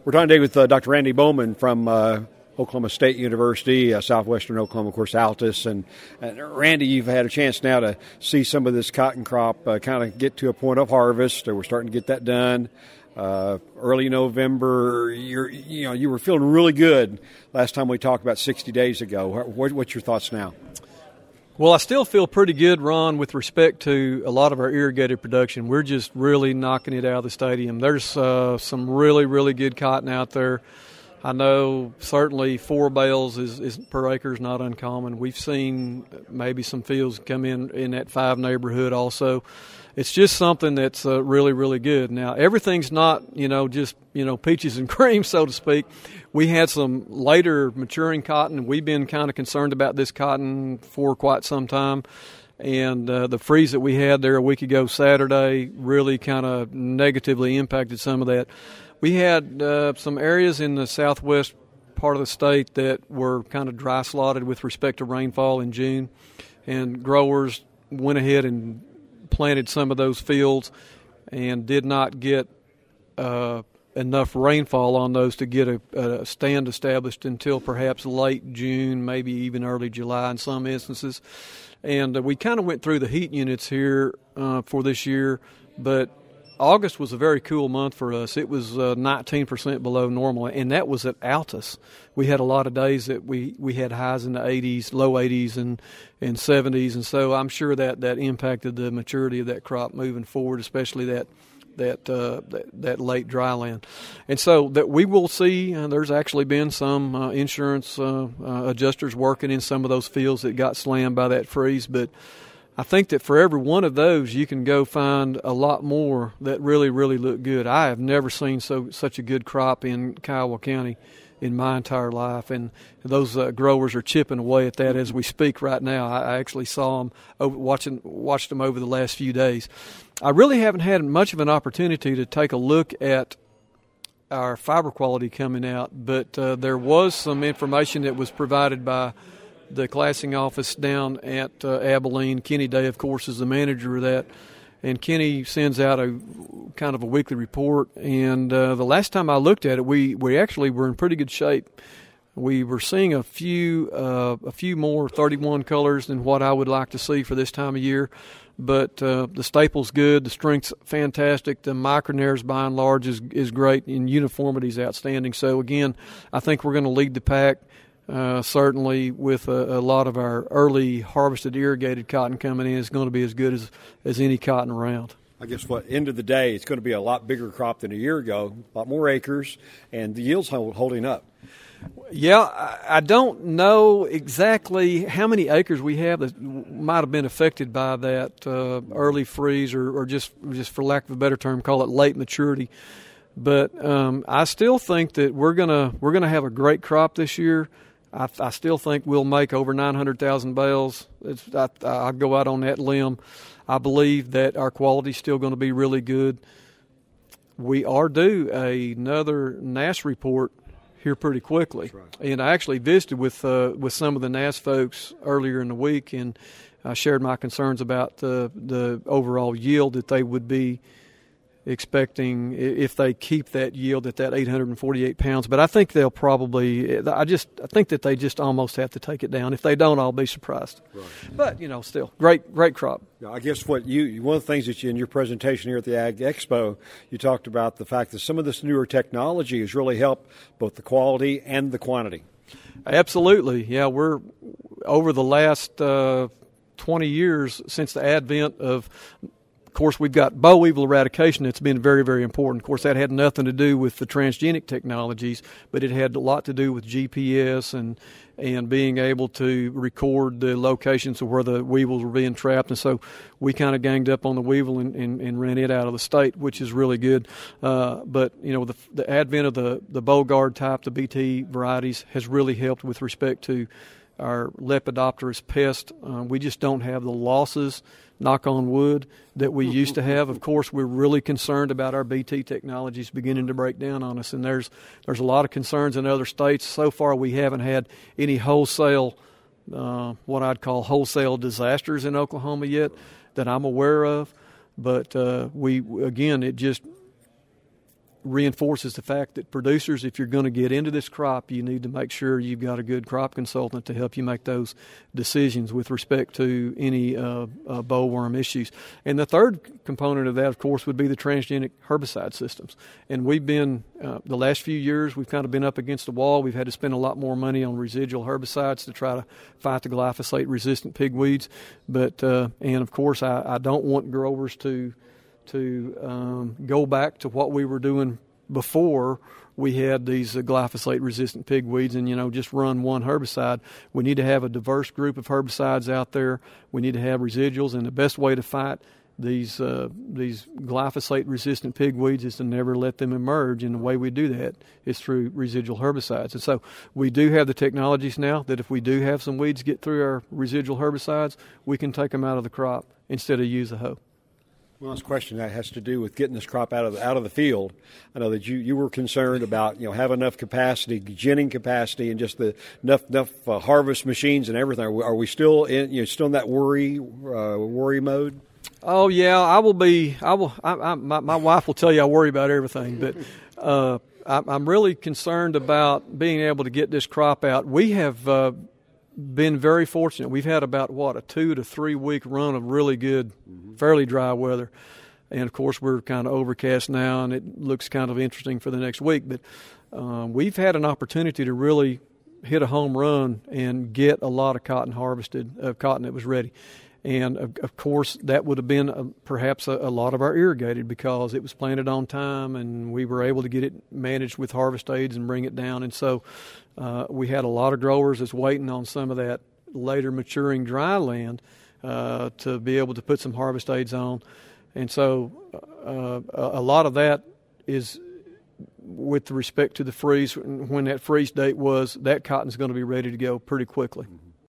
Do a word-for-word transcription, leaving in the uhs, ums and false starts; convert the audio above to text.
We're talking today with uh, Doctor Randy Bowman from uh, Oklahoma State University, uh, Southwestern Oklahoma, of course, Altus. And, and Randy, you've had a chance now to see some of this cotton crop uh, kind of get to a point of harvest. We're starting to get that done. Uh, early November, you're, you know, you were feeling really good last time we talked about sixty days ago. What, what's your thoughts now? Well, I still feel pretty good, Ron, with respect to a lot of our irrigated production. We're just really knocking it out of the stadium. There's uh, some really, really good cotton out there. I know certainly four bales is, is per acre is not uncommon. We've seen maybe some fields come in in that five neighborhood also. It's just something that's uh, really, really good. Now, everything's not, you know, just, you know, peaches and cream, so to speak. We had some later maturing cotton. We've been kind of concerned about this cotton for quite some time. And uh, the freeze that we had there a week ago Saturday really kind of negatively impacted some of that. We had uh, some areas in the southwest part of the state that were kind of dry slotted with respect to rainfall in June. And growers went ahead and planted some of those fields and did not get uh, enough rainfall on those to get a, a stand established until perhaps late June, maybe even early July in some instances. And uh, we kind of went through the heat units here uh, for this year, but August was a very cool month for us. It was uh, nineteen percent below normal, and that was at Altus. We had a lot of days that we, we had highs in the eighties, low eighties, and, and seventies, and so I'm sure that, that impacted the maturity of that crop moving forward, especially that that uh, that, that late dry land. And so that we will see, uh, there's actually been some uh, insurance uh, uh, adjusters working in some of those fields that got slammed by that freeze, but I think that for every one of those, you can go find a lot more that really, really look good. I have never seen so such a good crop in Kiowa County in my entire life, and those uh, growers are chipping away at that as we speak right now. I, I actually saw them over, watching, watched them over the last few days. I really haven't had much of an opportunity to take a look at our fiber quality coming out, but uh, there was some information that was provided by the classing office down at uh, Abilene. Kenny Day, of course, is the manager of that. And Kenny sends out a kind of a weekly report. And uh, the last time I looked at it, we, we actually were in pretty good shape. We were seeing a few uh, a few more thirty-one colors than what I would like to see for this time of year. But uh, the staple's good, the strength's fantastic, the micronaires by and large is, is great, and uniformity's outstanding. So, again, I think we're going to lead the pack. Uh, certainly with a, a lot of our early harvested irrigated cotton coming in, it's going to be as good as, as any cotton around. I guess what end of the day, it's going to be a lot bigger crop than a year ago, a lot more acres, and the yield's holding up. Yeah, I, I don't know exactly how many acres we have that might have been affected by that uh, early freeze or, or just, just for lack of a better term, call it late maturity. But um, I still think that we're gonna we're gonna have a great crop this year. I, I still think we'll make over nine hundred thousand bales. It's, I, I'll go out on that limb. I believe that our quality is still going to be really good. We are due another N A S report here pretty quickly. Right. And I actually visited with uh, with some of the N A S folks earlier in the week, and I shared my concerns about the, the overall yield that they would be expecting if they keep that yield at that eight hundred forty-eight pounds. But I think they'll probably, I just, I think that they just almost have to take it down. If they don't, I'll be surprised. Right. But, you know, still, great, great crop. I guess what you, one of the things that you, in your presentation here at the Ag Expo, you talked about the fact that some of this newer technology has really helped both the quality and the quantity. Absolutely. Yeah, we're, over the last uh, twenty years since the advent of, Of course, we've got boll weevil eradication that's been very, very important. Of course, that had nothing to do with the transgenic technologies, but it had a lot to do with G P S and and being able to record the locations of where the weevils were being trapped. And so we kind of ganged up on the weevil and, and, and ran it out of the state, which is really good. Uh, but, you know, the, the advent of the, the Bollgard type, the B T varieties, has really helped with respect to our Lepidopterus pest. Uh, we just don't have the losses, knock on wood, that we used to have. Of course, we're really concerned about our B T technologies beginning to break down on us, and there's there's a lot of concerns in other states. So far, we haven't had any wholesale, uh, what I'd call wholesale disasters in Oklahoma yet that I'm aware of. But uh, we again, it just reinforces the fact that producers, if you're going to get into this crop, you need to make sure you've got a good crop consultant to help you make those decisions with respect to any uh, uh, bollworm issues. And the third component of that, of course, would be the transgenic herbicide systems. And we've been, uh, the last few years, we've kind of been up against the wall. We've had to spend a lot more money on residual herbicides to try to fight the glyphosate-resistant pigweeds. But, uh, and of course, I, I don't want growers to to um, go back to what we were doing before we had these uh, glyphosate-resistant pigweeds and, you know, just run one herbicide. We need to have a diverse group of herbicides out there. We need to have residuals, and the best way to fight these uh, these glyphosate-resistant pigweeds is to never let them emerge, and the way we do that is through residual herbicides. And so we do have the technologies now that if we do have some weeds get through our residual herbicides, we can take them out of the crop instead of use a hoe. Well, this question that has to do with getting this crop out of the, out of the field. I know that you, you were concerned about, you know, having enough capacity, ginning capacity, and just the enough enough uh, harvest machines and everything. Are we, are we still in you know still in that worry uh, worry mode? Oh yeah, I will be. I will. I, I, my, my wife will tell you I worry about everything, but uh, I, I'm really concerned about being able to get this crop out. We have. Uh, been very fortunate. We've had about, what, a two to three week run of really good, mm-hmm. fairly dry weather. And, of course, we're kind of overcast now, and it looks kind of interesting for the next week. But uh, we've had an opportunity to really hit a home run and get a lot of cotton harvested, of uh, cotton that was ready. And, of, of course, that would have been a, perhaps a, a lot of our irrigated because it was planted on time and we were able to get it managed with harvest aids and bring it down. And so uh, we had a lot of growers that's waiting on some of that later maturing dry land uh, to be able to put some harvest aids on. And so uh, a lot of that is with respect to the freeze. When that freeze date was, that cotton's going to be ready to go pretty quickly.